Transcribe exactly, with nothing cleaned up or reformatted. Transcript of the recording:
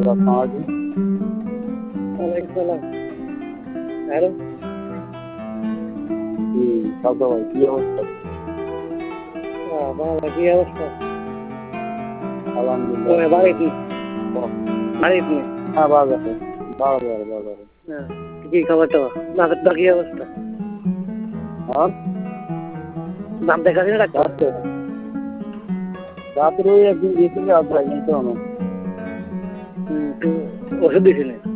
আসসালামু আলাইকুম। ওয়ালাইকুম সালাম। হ্যালো। জি, সালতা ভাই কি অবস্থা? হ্যাঁ, ভালো। কি অবস্থা? আলহামদুলিল্লাহ। তোমার বাড়ি কি? বাহ, বাড়ি কি? হ্যাঁ ভালো আছে। ভালো ভালো ভালো ভালো। হ্যাঁ। কি খবর টবর? দাঁতের তো কি অবস্থা? আর দাঁত দেখাবি না ডাক্তার? রাত্রে রাত্রে ওই একদিন গেছিল আর যাইনি তো না। হুম, তো ওষুধ দিছিলেন?